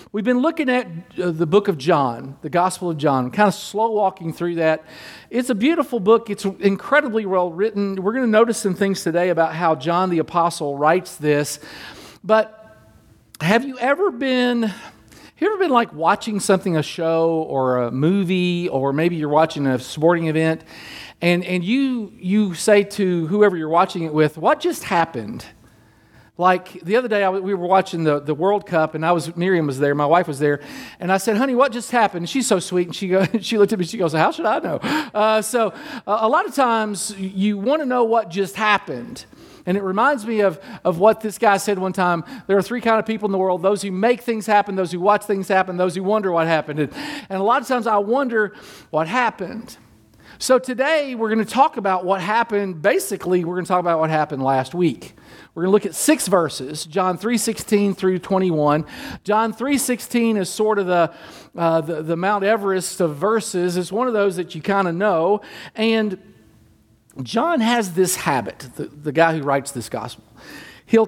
We've been looking at the book of John, the Gospel of John, kind of slow walking through that. It's a beautiful book. It's incredibly well written. We're going to notice some things today about how John the Apostle writes this. But have you ever been like watching something, a show or a movie, or maybe you're watching a sporting event, and you say to whoever you're watching it with, "What just happened?" Like the other day, we were watching the World Cup, and Miriam was there, my wife was there, and I said, "Honey, what just happened?" And she's so sweet, and she looked at me, she goes, "How should I know?" So a lot of times you want to know what just happened. And it reminds me of what this guy said one time. There are three kinds of people in the world: those who make things happen, those who watch things happen, those who wonder what happened. And a lot of times I wonder what happened. So today we're going to talk about what happened. Basically, we're going to talk about what happened last week. We're going to look at 6 verses, John 3:16 through 21. John 3:16 is sort of the Mount Everest of verses. It's one of those that you kind of know. And John has this habit, the guy who writes this gospel. He'll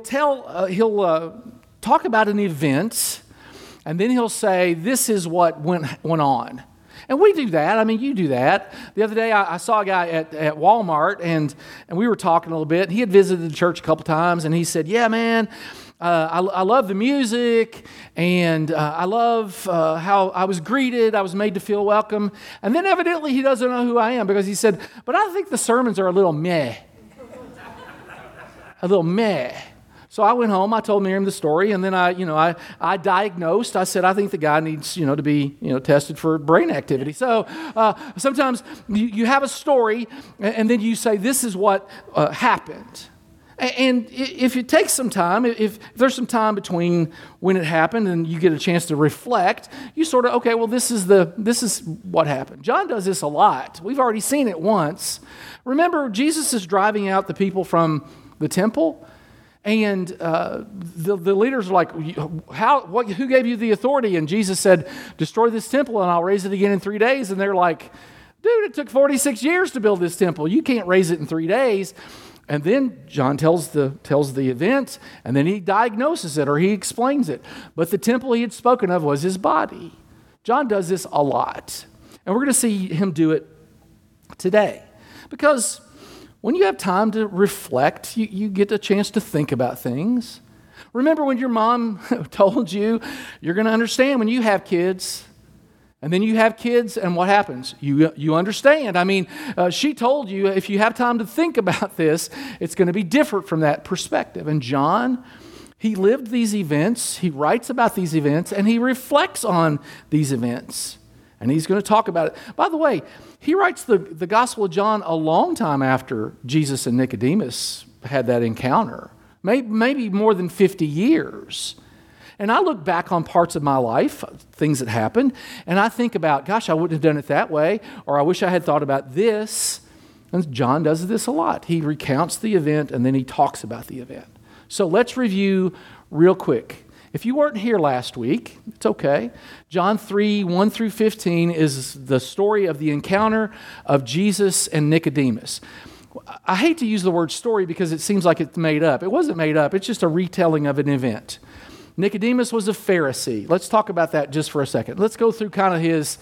talk about an event, and then he'll say, "This is what went on." And we do that. I mean, you do that. The other day, I saw a guy at Walmart, and we were talking a little bit. He had visited the church a couple times, and he said, "Yeah, man, I love the music, and I love how I was greeted. I was made to feel welcome." And then evidently he doesn't know who I am, because he said, "But I think the sermons are a little meh." A little meh. So I went home, I told Miriam the story, and then I diagnosed. I said, "I think the guy needs, to be, tested for brain activity." So sometimes you have a story, and then you say, "This is what happened." And if it takes some time, if there's some time between when it happened and you get a chance to reflect, you sort of, okay, well, this is what happened. John does this a lot. We've already seen it once. Remember, Jesus is driving out the people from the temple, and the leaders are like, who gave you the authority? And Jesus said, "Destroy this temple and I'll raise it again in 3 days." And they're like, "Dude, it took 46 years to build this temple. You can't raise it in 3 days. And then John tells the event, and then he diagnoses it, or he explains it. But the temple he had spoken of was his body. John does this a lot. And we're going to see him do it today. Because when you have time to reflect, you get a chance to think about things. Remember when your mom told you, you're going to understand when you have kids. And then you have kids, and what happens? You understand. I mean, she told you, if you have time to think about this, it's going to be different from that perspective. And John, he lived these events, he writes about these events, and he reflects on these events. And he's going to talk about it. By the way, he writes the Gospel of John a long time after Jesus and Nicodemus had that encounter, maybe more than 50 years. And I look back on parts of my life, things that happened, and I think about, gosh, I wouldn't have done it that way, or I wish I had thought about this. And John does this a lot. He recounts the event, and then he talks about the event. So let's review real quick. If you weren't here last week, it's okay. John 3:1 through 15 is the story of the encounter of Jesus and Nicodemus. I hate to use the word story because it seems like it's made up. It wasn't made up. It's just a retelling of an event. Nicodemus was a Pharisee. Let's talk about that just for a second. Let's go through kind of his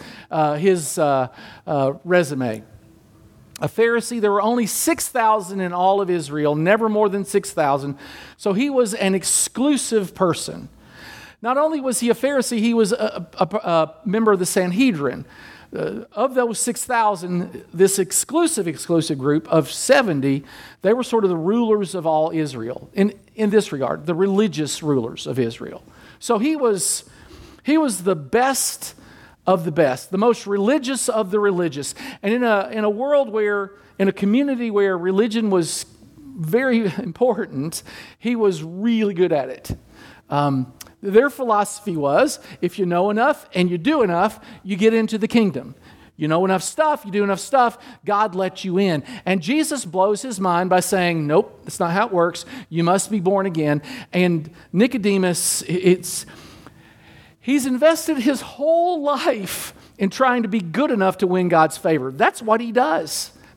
resume. A Pharisee, there were only 6,000 in all of Israel, never more than 6,000. So he was an exclusive person. Not only was he a Pharisee, he was a member of the Sanhedrin. Of those 6,000, this exclusive group of 70, they were sort of the rulers of all Israel. In this regard, the religious rulers of Israel. So he was the best of the best, the most religious of the religious. And in a world where, in a community where religion was very important, he was really good at it. Their philosophy was, if you know enough and you do enough, you get into the kingdom. You know enough stuff, you do enough stuff, God lets you in. And Jesus blows his mind by saying, nope, that's not how it works. You must be born again. And Nicodemus, he's invested his whole life in trying to be good enough to win God's favor. That's what he does.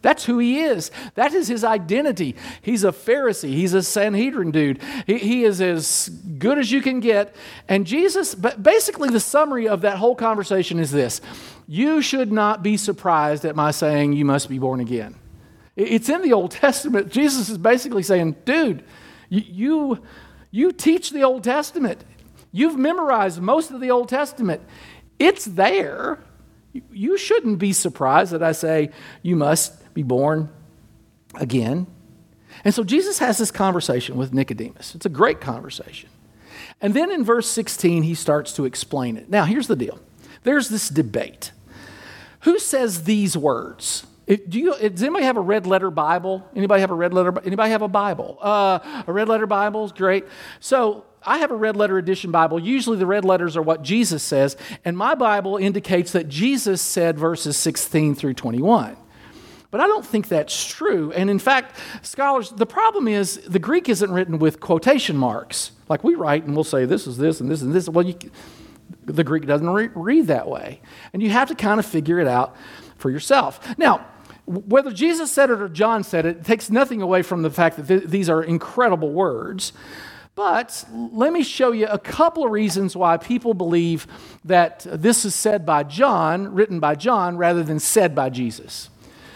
That's who he is. That is his identity. He's a Pharisee. He's a Sanhedrin dude. He is as good as you can get. And Jesus, basically the summary of that whole conversation is this. You should not be surprised at my saying you must be born again. It's in the Old Testament. Jesus is basically saying, dude, you teach the Old Testament. You've memorized most of the Old Testament. It's there. You shouldn't be surprised that I say you must be born again. And so Jesus has this conversation with Nicodemus. It's a great conversation. And then in verse 16, he starts to explain it. Now, here's the deal. There's this debate. Who says these words? Does anybody have a red letter Bible? Anybody have a red letter? Anybody have a Bible? A red letter Bible is great. So I have a red letter edition Bible. Usually the red letters are what Jesus says, and my Bible indicates that Jesus said verses 16 through 21. But I don't think that's true. And in fact, scholars, the problem is the Greek isn't written with quotation marks. Like we write and we'll say this is this and this and this. Well, the Greek doesn't read that way. And you have to kind of figure it out for yourself. Now, whether Jesus said it or John said it, it takes nothing away from the fact that these are incredible words. But let me show you a couple of reasons why people believe that this is said by John, written by John, rather than said by Jesus.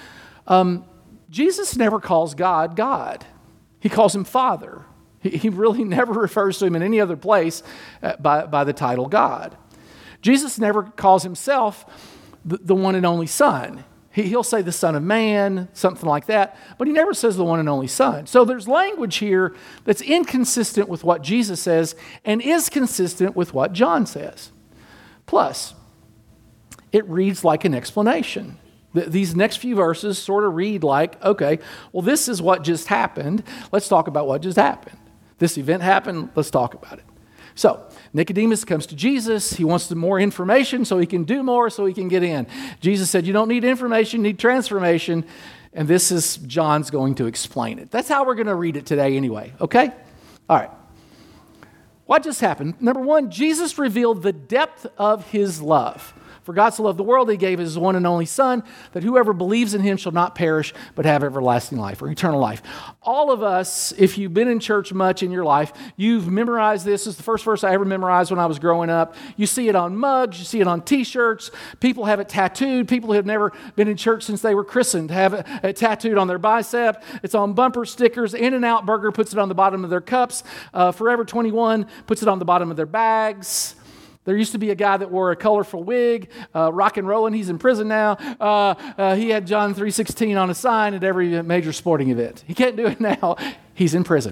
Jesus never calls God God. He calls him Father. He really never refers to him in any other place by the title God. Jesus never calls himself the one and only Son. He'll say the Son of Man, something like that, but he never says the one and only Son. So there's language here that's inconsistent with what Jesus says and is consistent with what John says. Plus, it reads like an explanation. These next few verses sort of read like, okay, well, this is what just happened. Let's talk about what just happened. This event happened. Let's talk about it. So Nicodemus comes to Jesus. He wants more information so he can do more, so he can get in. Jesus said, you don't need information, you need transformation. And this is John's going to explain it. That's how we're going to read it today anyway, okay? All right. What just happened? Number one, Jesus revealed the depth of his love. For God so loved the world, he gave his one and only Son, that whoever believes in him shall not perish, but have everlasting life or eternal life. All of us, if you've been in church much in your life, you've memorized this. This is the first verse I ever memorized when I was growing up. You see it on mugs, you see it on t-shirts. People have it tattooed. People who have never been in church since they were christened have it tattooed on their bicep. It's on bumper stickers. In-N-Out Burger puts it on the bottom of their cups. Forever 21 puts it on the bottom of their bags. There used to be a guy that wore a colorful wig, rock and rolling. He's in prison now. He had John 3:16 on a sign at every major sporting event. He can't do it now. He's in prison.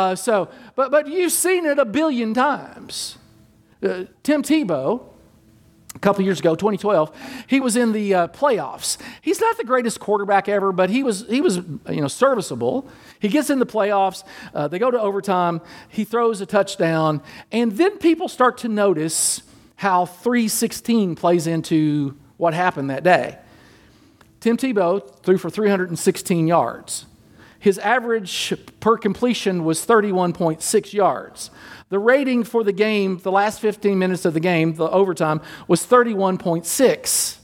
But you've seen it a billion times. Tim Tebow, a couple years ago, 2012, he was in the playoffs. He's not the greatest quarterback ever, but he was serviceable. He gets in the playoffs. They go to overtime. He throws a touchdown. And then people start to notice how 3:16 plays into what happened that day. Tim Tebow threw for 316 yards. His average per completion was 31.6 yards. The rating for the game, the last 15 minutes of the game, the overtime, was 31.6.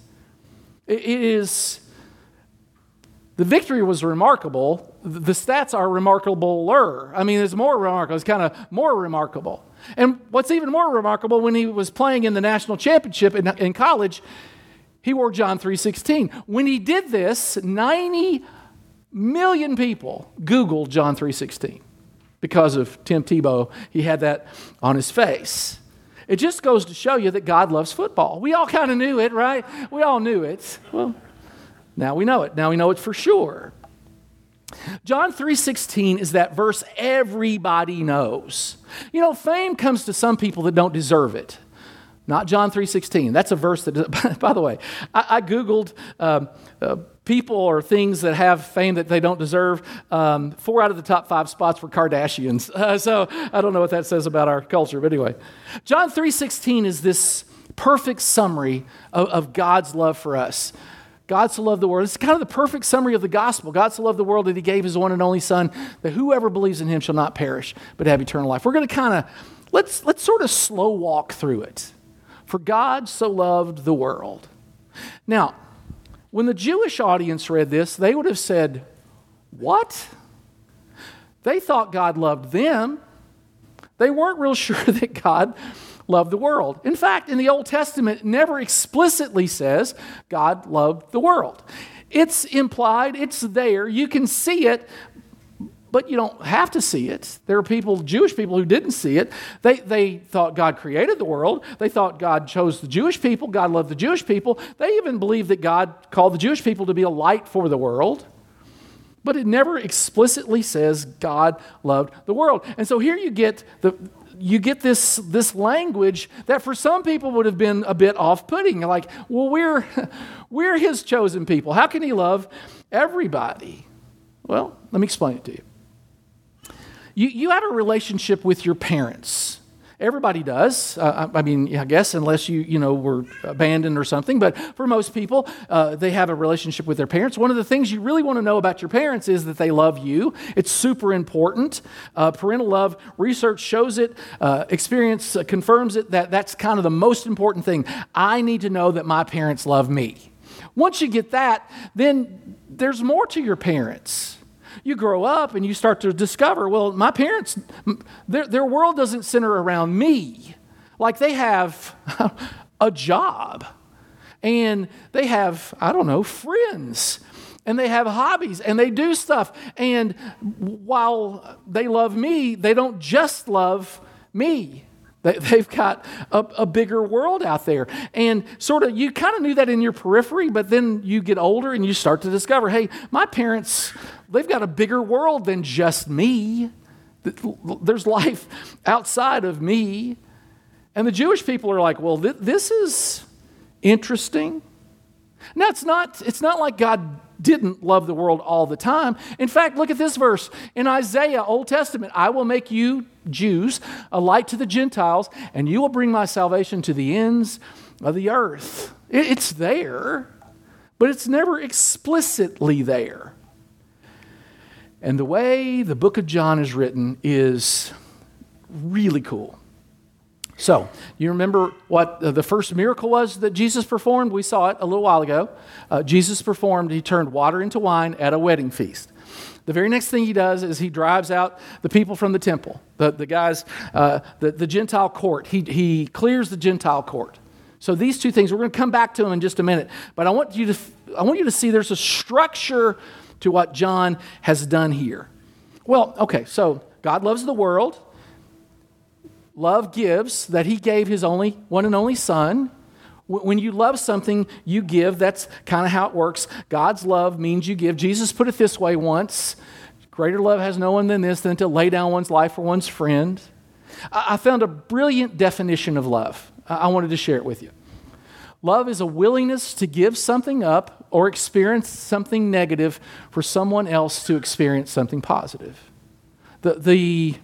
The victory was remarkable. The stats are remarkabler. I mean, it's more remarkable. It's kind of more remarkable. And what's even more remarkable, when he was playing in the national championship in college, he wore John 3:16. When he did this, 90 million people Googled John 3:16 because of Tim Tebow. He had that on his face. It just goes to show you that God loves football. We all kind of knew it, right? We all knew it. Well, now we know it. Now we know it for sure. John 3:16 is that verse everybody knows. You know, fame comes to some people that don't deserve it. Not John 3:16. That's a verse that, by the way, I Googled people or things that have fame that they don't deserve. 4 out of the top 5 spots were Kardashians. So I don't know what that says about our culture, but anyway. John 3:16 is this perfect summary of God's love for us. God so loved the world. It's kind of the perfect summary of the gospel. God so loved the world that he gave his one and only Son, that whoever believes in him shall not perish, but have eternal life. We're going to kind of, let's sort of slow walk through it. For God so loved the world. Now, When the Jewish audience read this, they would have said, what? They thought God loved them. They weren't real sure that God loved the world. In fact, in the Old Testament, it never explicitly says God loved the world. It's implied, it's there, you can see it, but you don't have to see it. There are people, Jewish people, who didn't see it. They thought God created the world. They thought God chose the Jewish people. God loved the Jewish people. They even believed that God called the Jewish people to be a light for the world. But it never explicitly says God loved the world. And so here you get this language that for some people would have been a bit off-putting. Like, well, we're his chosen people. How can he love everybody? Well, let me explain it to you. You have a relationship with your parents. Everybody does. I guess unless you were abandoned or something. But for most people, they have a relationship with their parents. One of the things you really want to know about your parents is that they love you. It's super important. Parental love, research shows it. Experience confirms it. That's kind of the most important thing. I need to know that my parents love me. Once you get that, then there's more to your parents. You grow up and you start to discover, well, my parents, their world doesn't center around me. Like they have a job and they have, friends and they have hobbies and they do stuff. And while they love me, they don't just love me. They've got a bigger world out there. And sort of, you kind of knew that in your periphery, but then you get older and you start to discover, hey, my parents, they've got a bigger world than just me. There's life outside of me. And the Jewish people are like, well, this is interesting. Now, it's not like God didn't love the world all the time. In fact, look at this verse. In Isaiah, Old Testament, I will make you, Jews, a light to the Gentiles, and you will bring my salvation to the ends of the earth. It's there, but it's never explicitly there. And the way the book of John is written is really cool. So, you remember what the first miracle was that Jesus performed? We saw it a little while ago. He turned water into wine at a wedding feast. The very next thing he does is he drives out the people from the temple, the guys, the Gentile court. He clears the Gentile court. So these two things, we're going to come back to them in just a minute. But I want you to see there's a structure to what John has done here. Well, okay, so God loves the world. Love gives, that he gave his one and only son. When you love something, you give. That's kind of how it works. God's love means you give. Jesus put it this way once: greater love has no one than this, than to lay down one's life for one's friend. I found a brilliant definition of love. I wanted to share it with you. Love is a willingness to give something up or experience something negative for someone else to experience something positive. The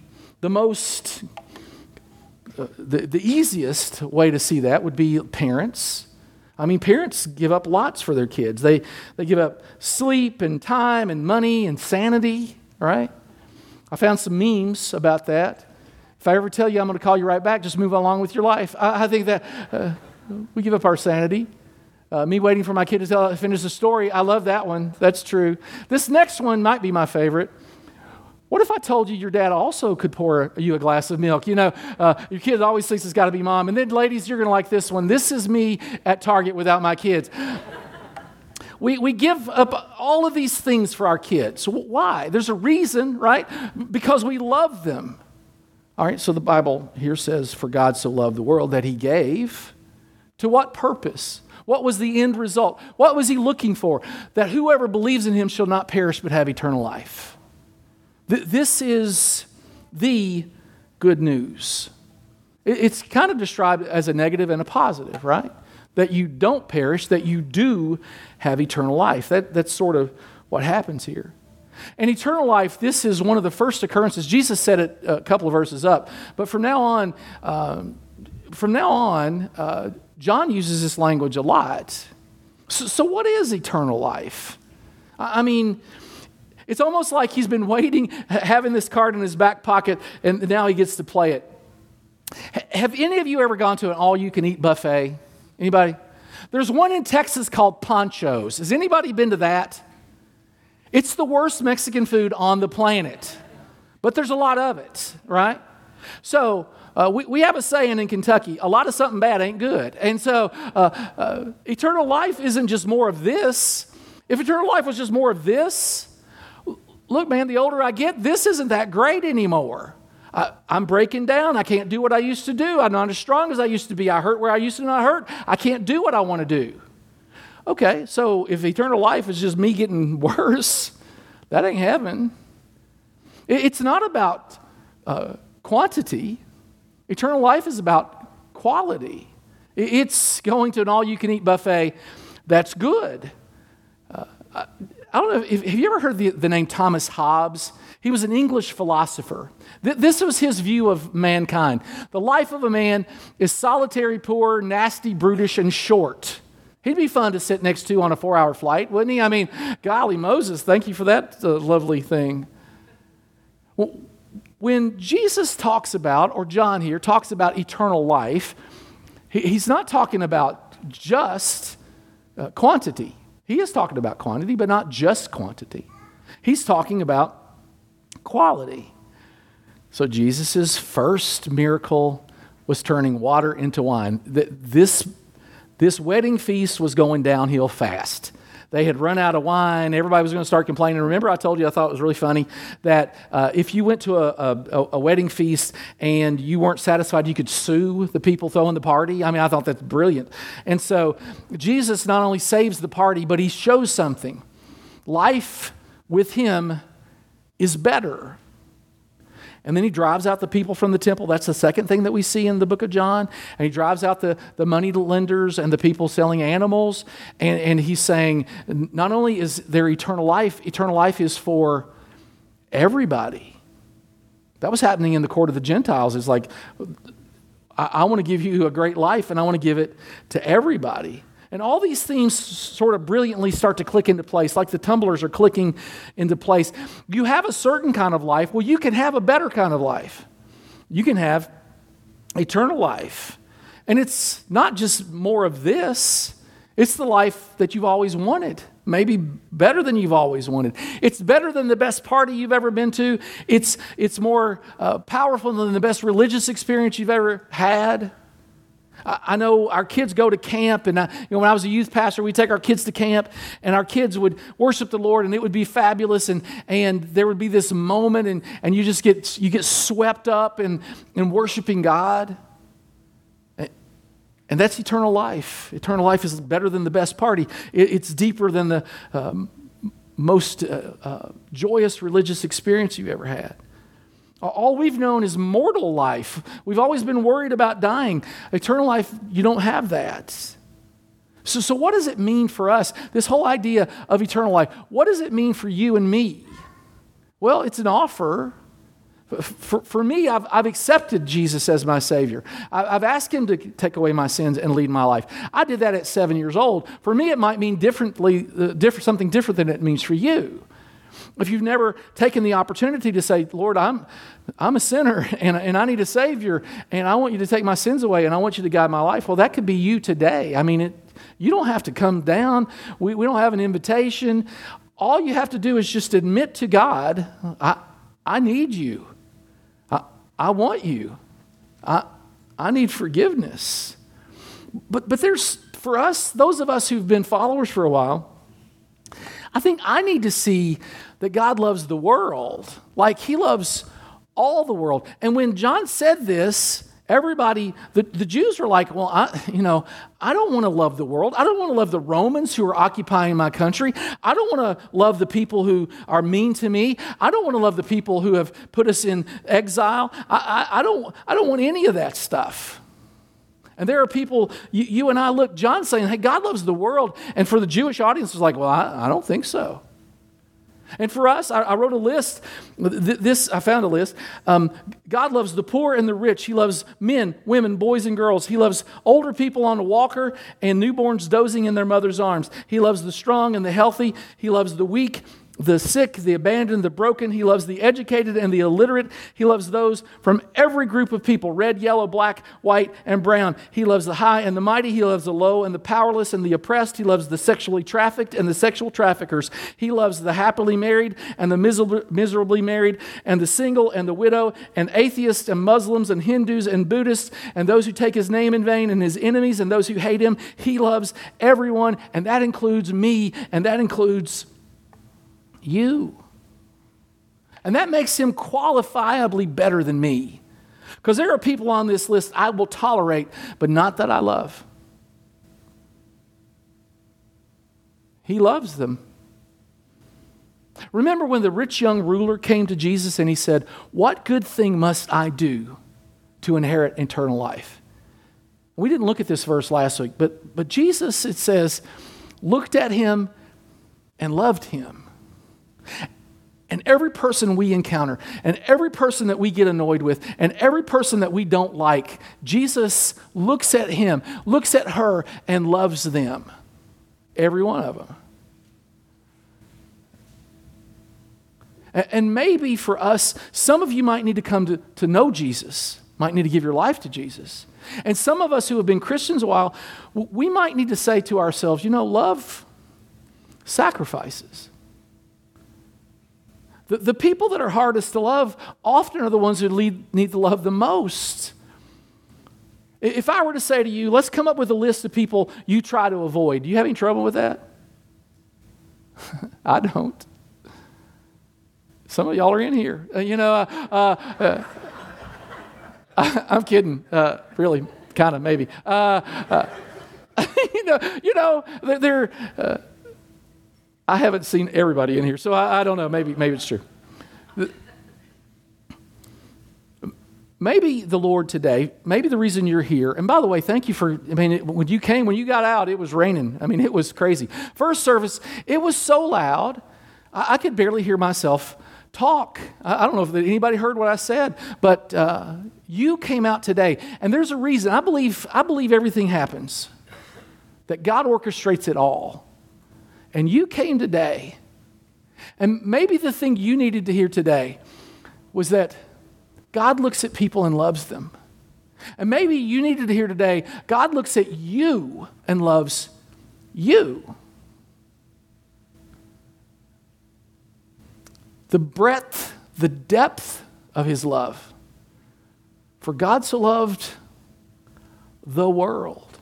easiest way to see that would be parents. I mean, parents give up lots for their kids. They give up sleep and time and money and sanity, right? I found some memes about that. If I ever tell you I'm going to call you right back, just move along with your life. I think that we give up our sanity. Me waiting for my kid to finish the story. I love that one. That's true. This next one might be my favorite. What if I told you your dad also could pour you a glass of milk? Your kid always thinks it's got to be mom. And then, ladies, you're going to like this one. This is me at Target without my kids. We give up all of these things for our kids. Why? There's a reason, right? Because we love them. All right, so the Bible here says, for God so loved the world that he gave. To what purpose? What was the end result? What was he looking for? That whoever believes in him shall not perish but have eternal life. This is the good news. It's kind of described as a negative and a positive, right? That you don't perish, that you do have eternal life. That's sort of what happens here. And eternal life, this is one of the first occurrences. Jesus said it a couple of verses up. But from now on, John uses this language a lot. So what is eternal life? I mean, it's almost like he's been waiting, having this card in his back pocket, and now he gets to play it. Have any of you ever gone to an all-you-can-eat buffet? Anybody? There's one in Texas called Pancho's. Has anybody been to that? It's the worst Mexican food on the planet, but there's a lot of it, right? So we have a saying in Kentucky, a lot of something bad ain't good. And so eternal life isn't just more of this. If eternal life was just more of this, look, man, the older I get, this isn't that great anymore. I'm breaking down. I can't do what I used to do. I'm not as strong as I used to be. I hurt where I used to not hurt. I can't do what I want to do. Okay, so if eternal life is just me getting worse, that ain't heaven. It's not about quantity. Eternal life is about quality. It's going to an all-you-can-eat buffet that's good. I don't know, have you ever heard the name Thomas Hobbes? He was an English philosopher. This was his view of mankind. The life of a man is solitary, poor, nasty, brutish, and short. He'd be fun to sit next to on a 4-hour flight, wouldn't he? I mean, golly Moses, thank you for that lovely thing. Well, when Jesus talks about, or John here, talks about eternal life, he's not talking about just quantity. He is talking about quantity, but not just quantity. He's talking about quality. So Jesus' first miracle was turning water into wine. This wedding feast was going downhill fast. They had run out of wine. Everybody was going to start complaining. Remember, I told you, I thought it was really funny, that if you went to a wedding feast and you weren't satisfied, you could sue the people throwing the party. I mean, I thought that's brilliant. And so Jesus not only saves the party, but he shows something. Life with him is better. And then he drives out the people from the temple. That's the second thing that we see in the book of John. And he drives out the money lenders and the people selling animals. And he's saying, not only is there eternal life is for everybody. That was happening in the court of the Gentiles. It's like, I want to give you a great life, and I want to give it to everybody. And all these themes sort of brilliantly start to click into place, like the tumblers are clicking into place. You have a certain kind of life. Well, you can have a better kind of life. You can have eternal life. And it's not just more of this. It's the life that you've always wanted. Maybe better than you've always wanted. It's better than the best party you've ever been to. It's more powerful than the best religious experience you've ever had. I know our kids go to camp, and when I was a youth pastor, we'd take our kids to camp, and our kids would worship the Lord, and it would be fabulous, and there would be this moment, and you get swept up in worshiping God. And that's eternal life. Eternal life is better than the best party. It's deeper than the most joyous religious experience you've ever had. All we've known is mortal life. We've always been worried about dying. Eternal life, you don't have that. So what does it mean for us? This whole idea of eternal life, what does it mean for you and me? Well, it's an offer. For me, I've accepted Jesus as my Savior. I've asked him to take away my sins and lead my life. I did that at 7 years old. For me, it might mean something different than it means for you. If you've never taken the opportunity to say, Lord, I'm a sinner and I need a Savior, and I want you to take my sins away, and I want you to guide my life, well, that could be you today. I mean, you don't have to come down. We don't have an invitation. All you have to do is just admit to God, I need you. I want you. I need forgiveness. But there's, for us, those of us who've been followers for a while, I think I need to see that God loves the world like he loves all the world. And when John said this, everybody, the Jews were like, well, I don't want to love the world. I don't want to love the Romans who are occupying my country. I don't want to love the people who are mean to me. I don't want to love the people who have put us in exile. I don't want any of that stuff. And there are people, you and I look, John's saying, hey, God loves the world. And for the Jewish audience, it's like, well, I don't think so. And for us, I wrote a list. I found a list. God loves the poor and the rich. He loves men, women, boys, and girls. He loves older people on a walker and newborns dozing in their mother's arms. He loves the strong and the healthy. He loves the weak the sick, the abandoned, the broken. He loves the educated and the illiterate. He loves those from every group of people, red, yellow, black, white, and brown. He loves the high and the mighty. He loves the low and the powerless and the oppressed. He loves the sexually trafficked and the sexual traffickers. He loves the happily married and the miserably married, and the single and the widow, and atheists and Muslims and Hindus and Buddhists, and those who take his name in vain, and his enemies and those who hate him. He loves everyone, and that includes me, and that includes you. And that makes him qualifiably better than me. Because there are people on this list I will tolerate, but not that I love. He loves them. Remember when the rich young ruler came to Jesus and he said, "What good thing must I do to inherit eternal life?" We didn't look at this verse last week, but Jesus, it says, looked at him and loved him. And every person we encounter, and every person that we get annoyed with, and every person that we don't like, Jesus looks at him, looks at her, and loves them. Every one of them. And maybe for us, some of you might need to come to know Jesus, might need to give your life to Jesus. And some of us who have been Christians a while, we might need to say to ourselves, love sacrifices. The people that are hardest to love often are the ones who need to love the most. If I were to say to you, let's come up with a list of people you try to avoid, do you have any trouble with that? I don't. Some of y'all are in here. I'm kidding. Really, kind of, maybe. I haven't seen everybody in here, so I don't know. Maybe it's true. Maybe the Lord today, maybe the reason you're here, and by the way, thank you when you got out, it was raining. It was crazy. First service, it was so loud, I could barely hear myself talk. I don't know if anybody heard what I said, but you came out today, and there's a reason. I believe everything happens, that God orchestrates it all. And you came today, and maybe the thing you needed to hear today was that God looks at people and loves them. And maybe you needed to hear today, God looks at you and loves you. The breadth, the depth of his love. For God so loved the world.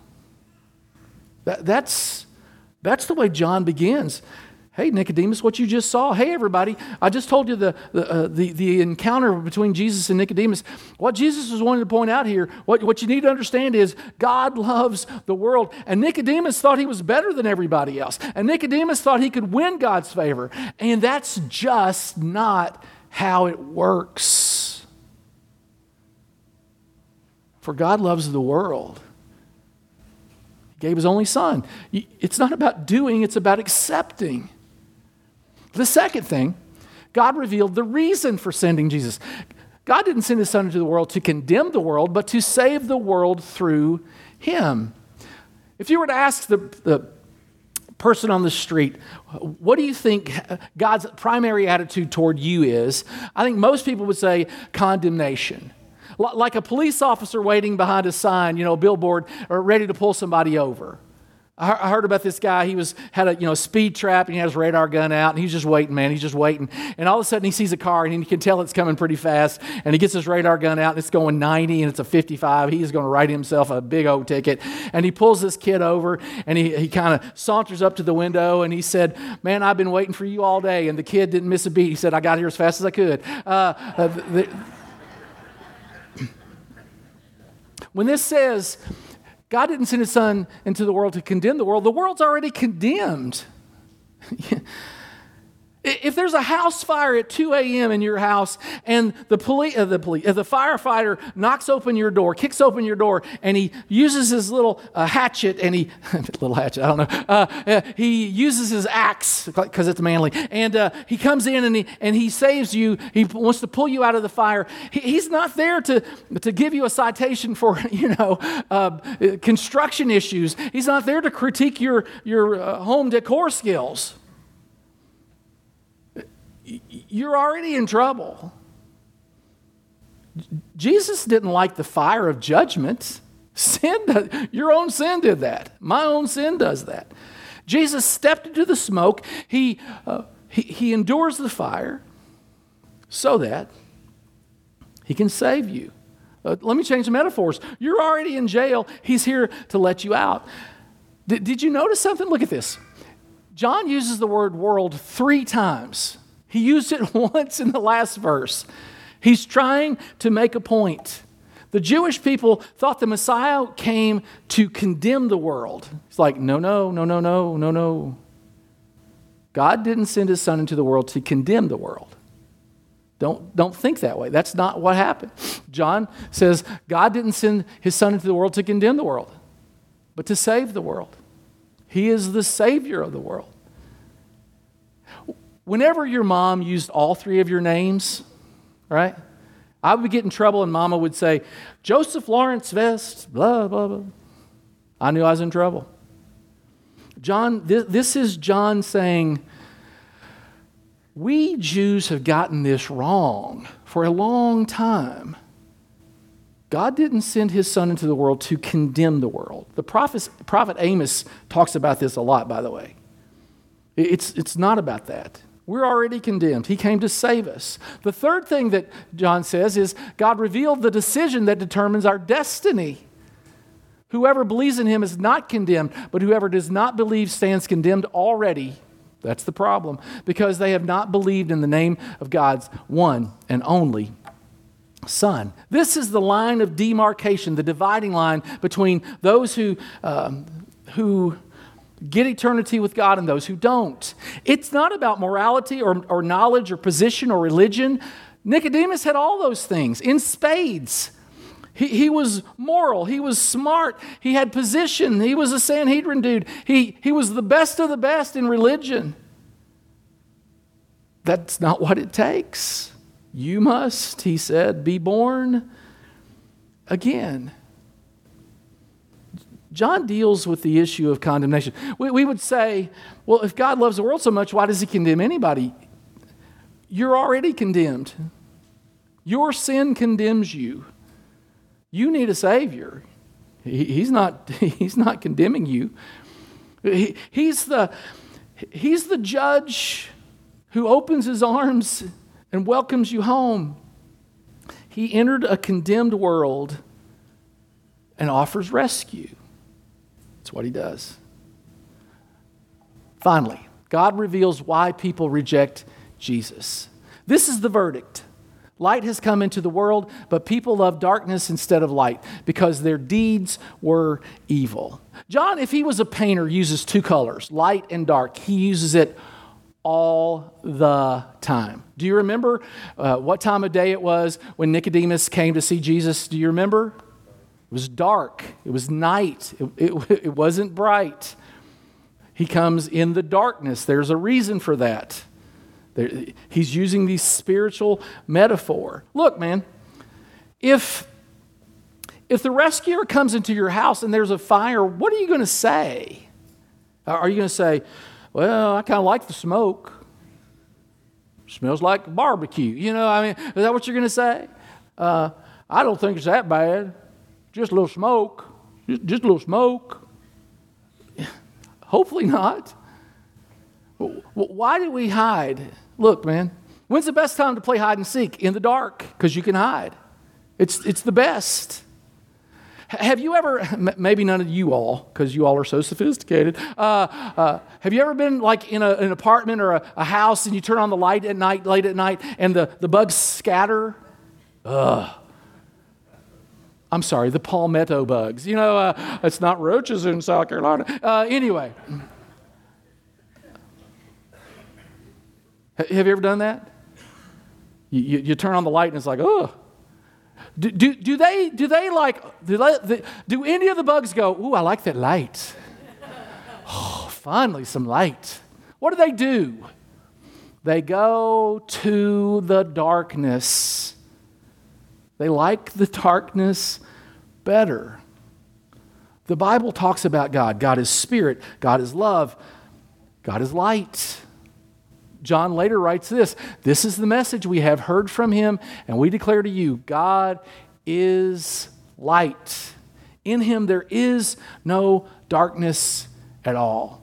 That's the way John begins. Hey, Nicodemus, what you just saw. Hey, everybody, I just told you the encounter between Jesus and Nicodemus. What Jesus was wanting to point out here, what you need to understand is God loves the world. And Nicodemus thought he was better than everybody else. And Nicodemus thought he could win God's favor. And that's just not how it works. For God loves the world. Gave his only son. It's not about doing, it's about accepting. The second thing, God revealed the reason for sending Jesus. God didn't send his son into the world to condemn the world, but to save the world through him. If you were to ask the person on the street, what do you think God's primary attitude toward you is? I think most people would say condemnation. Like a police officer waiting behind a sign, a billboard, or ready to pull somebody over. I heard about this guy. He had a speed trap, and he had his radar gun out, and he's just waiting, man. He's just waiting. And all of a sudden, he sees a car, and he can tell it's coming pretty fast. And he gets his radar gun out, and it's going 90, and it's a 55. He's going to write himself a big old ticket. And he pulls this kid over, and he kind of saunters up to the window, and he said, "Man, I've been waiting for you all day." And the kid didn't miss a beat. He said, "I got here as fast as I could." When this says God didn't send his son into the world to condemn the world's already condemned. If there's a house fire at 2 a.m. in your house and the firefighter knocks open your door, kicks open your door, and he uses his little hatchet, and he uses his axe because it's manly, and he comes in and he saves you. He wants to pull you out of the fire. He's not there to give you a citation for construction issues. He's not there to critique your home decor skills. you're already in trouble. Jesus didn't like the fire of judgment. Your own sin did that. My own sin does that. Jesus stepped into the smoke. He endures the fire so that he can save you. Let me change the metaphors. You're already in jail. He's here to let you out. Did you notice something? Look at this. John uses the word world 3 times. He used it once in the last verse. He's trying to make a point. The Jewish people thought the Messiah came to condemn the world. It's like, no. God didn't send his son into the world to condemn the world. Don't think that way. That's not what happened. John says God didn't send his son into the world to condemn the world, but to save the world. He is the Savior of the world. Whenever your mom used all 3 of your names, right? I would get in trouble and Mama would say, Joseph Lawrence Vest, blah, blah, blah. I knew I was in trouble. John, this is John saying, we Jews have gotten this wrong for a long time. God didn't send his son into the world to condemn the world. The prophet Amos talks about this a lot, by the way. It's not about that. We're already condemned. He came to save us. The third thing that John says is God revealed the decision that determines our destiny. Whoever believes in him is not condemned, but whoever does not believe stands condemned already. That's the problem, because they have not believed in the name of God's one and only Son. This is the line of demarcation, the dividing line between those who get eternity with God and those who don't. It's not about morality or knowledge or position or religion. Nicodemus had all those things in spades. He was moral. He was smart. He had position. He was a Sanhedrin dude. He was the best of the best in religion. That's not what it takes. You must, he said, be born again. John deals with the issue of condemnation. We would say, well, if God loves the world so much, why does he condemn anybody? You're already condemned. Your sin condemns you. You need a Savior. He's not condemning you. He's the judge who opens his arms and welcomes you home. He entered a condemned world and offers rescue. That's what he does. Finally, God reveals why people reject Jesus. This is the verdict. Light has come into the world, but people love darkness instead of light because their deeds were evil. John, if he was a painter, uses 2 colors, light and dark. He uses it all the time. Do you remember what time of day it was when Nicodemus came to see Jesus? Do you remember? It was dark. It was night. It wasn't bright. He comes in the darkness. There's a reason for that. He's using the spiritual metaphor. Look, man, if the rescuer comes into your house and there's a fire, what are you going to say? Are you going to say, well, I kind of like the smoke. Smells like barbecue. You know, I mean, is that what you're going to say? I don't think it's that bad. Just a little smoke. Just a little smoke. Hopefully not. Why do we hide? Look, man, when's the best time to play hide and seek? In the dark, because you can hide. It's the best. Have you ever, maybe none of you all, because you all are so sophisticated, have you ever been like in an apartment or a house and you turn on the light at night, late at night, and the bugs scatter? I'm sorry, the palmetto bugs. You know, it's not roaches in South Carolina. Anyway. Have you ever done that? You turn on the light and it's like, oh. Do any of the bugs go, ooh, I like that light. Oh, finally some light. What do? They go to the darkness. They like the darkness better. The Bible talks about God. God is spirit. God is love. God is light. John later writes this, "This is the message we have heard from him, and we declare to you, God is light. In him there is no darkness at all."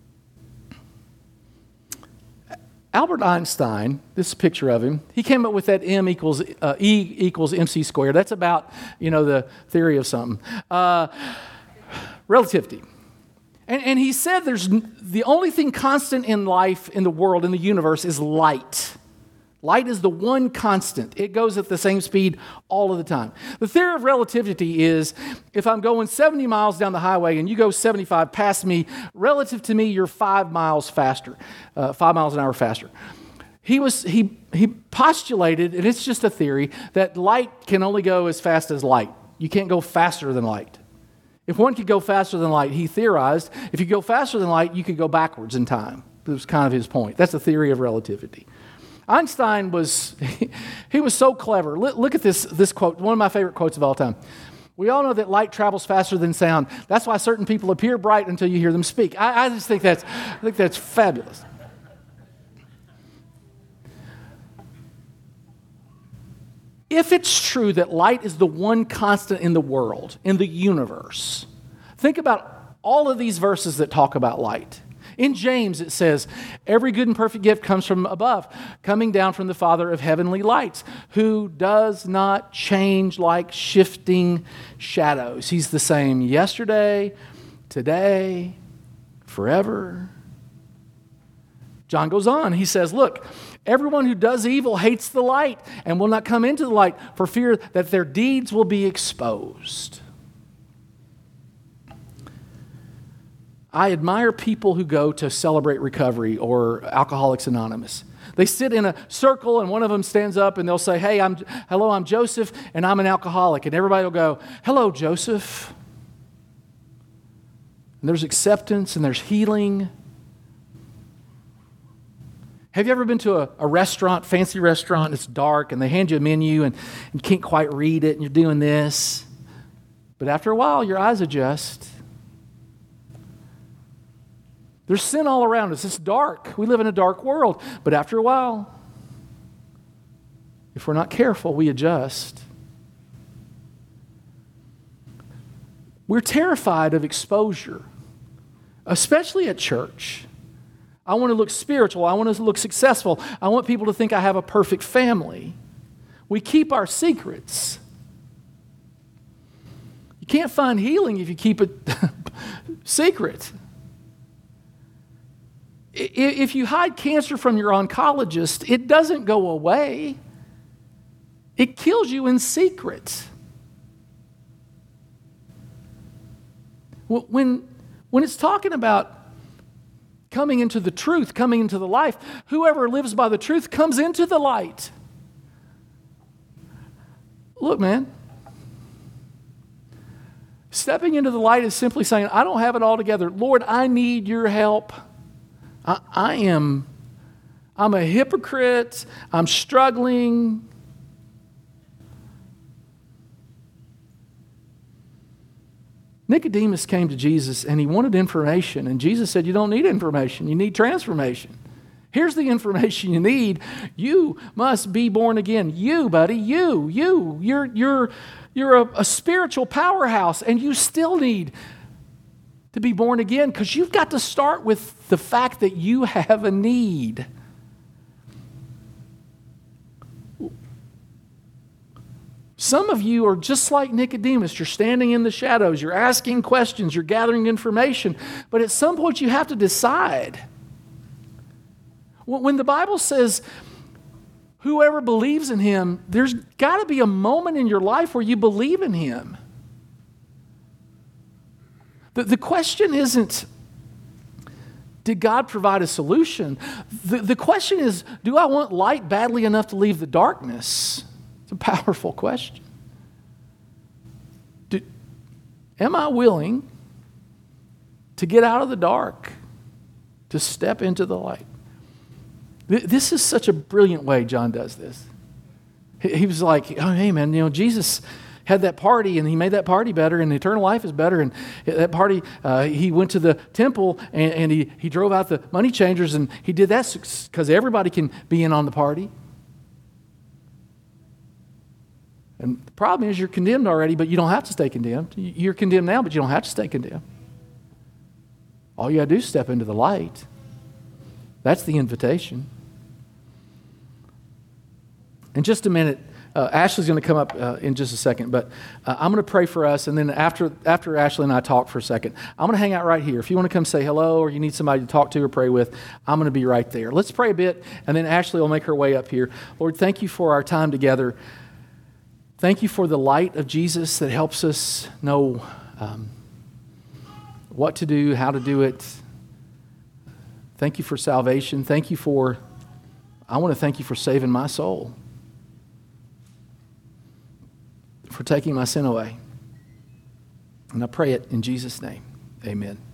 Albert Einstein, this is a picture of him, he came up with that E equals MC squared. That's about, the theory of something. Relativity. And he said the only thing constant in life, in the world, in the universe, is light. Light is the one constant. It goes at the same speed all of the time. The theory of relativity is if I'm going 70 miles down the highway and you go 75 past me, relative to me, you're 5 miles faster, 5 miles an hour faster. He postulated, and it's just a theory, that light can only go as fast as light. You can't go faster than light. If one could go faster than light, he theorized, if you go faster than light, you could go backwards in time. That was kind of his point. That's the theory of relativity. Einstein was so clever. Look at this quote, one of my favorite quotes of all time. "We all know that light travels faster than sound. That's why certain people appear bright until you hear them speak." I just think that's fabulous. If it's true that light is the one constant in the world, in the universe, think about all of these verses that talk about light. In James, it says, "Every good and perfect gift comes from above, coming down from the Father of heavenly lights, who does not change like shifting shadows." He's the same yesterday, today, forever. John goes on. He says, "Look, everyone who does evil hates the light and will not come into the light for fear that their deeds will be exposed." I admire people who go to Celebrate Recovery or Alcoholics Anonymous. They sit in a circle and one of them stands up and they'll say, "Hello, I'm Joseph and I'm an alcoholic." And everybody will go, "Hello, Joseph." And there's acceptance and there's healing. Have you ever been to a restaurant, fancy restaurant, and it's dark and they hand you a menu and you can't quite read it and you're doing this? But after a while, your eyes adjust. There's sin all around us. It's dark. We live in a dark world. But after a while, if we're not careful, we adjust. We're terrified of exposure, especially at church. I want to look spiritual. I want to look successful. I want people to think I have a perfect family. We keep our secrets. You can't find healing if you keep it secret. If you hide cancer from your oncologist, it doesn't go away. It kills you in secret. When it's talking about coming into the truth, coming into the life, whoever lives by the truth comes into the light. Look, man, stepping into the light is simply saying, "I don't have it all together. Lord, I need your help. I'm a hypocrite. I'm struggling." Nicodemus came to Jesus and he wanted information. And Jesus said, "You don't need information. You need transformation. Here's the information you need. You must be born again. You, buddy, you're a spiritual powerhouse and you still need to be born again because you've got to start with the fact that you have a need." Some of you are just like Nicodemus. You're standing in the shadows. You're asking questions. You're gathering information. But at some point you have to decide. When the Bible says whoever believes in him, there's got to be a moment in your life where you believe in him. The question isn't, did God provide a solution? The question is, do I want light badly enough to leave the darkness? It's a powerful question. Am I willing to get out of the dark, to step into the light? This is such a brilliant way John does this. He was like, "Oh, hey man, Jesus, had that party, and he made that party better, and eternal life is better. And that party, he went to the temple, and he drove out the money changers, and he did that because everybody can be in on the party. And the problem is you're condemned already, but you don't have to stay condemned. You're condemned now, but you don't have to stay condemned. All you got to do is step into the light. That's the invitation. In just a minute, Ashley's going to come up in just a second, but I'm going to pray for us, and then after Ashley and I talk for a second, I'm going to hang out right here. If you want to come say hello or you need somebody to talk to or pray with, I'm going to be right there. Let's pray a bit, and then Ashley will make her way up here. Lord, thank you for our time together. Thank you for the light of Jesus that helps us know what to do, how to do it. Thank you for salvation. I want to thank you for saving my soul, for taking my sin away. And I pray it in Jesus' name. Amen.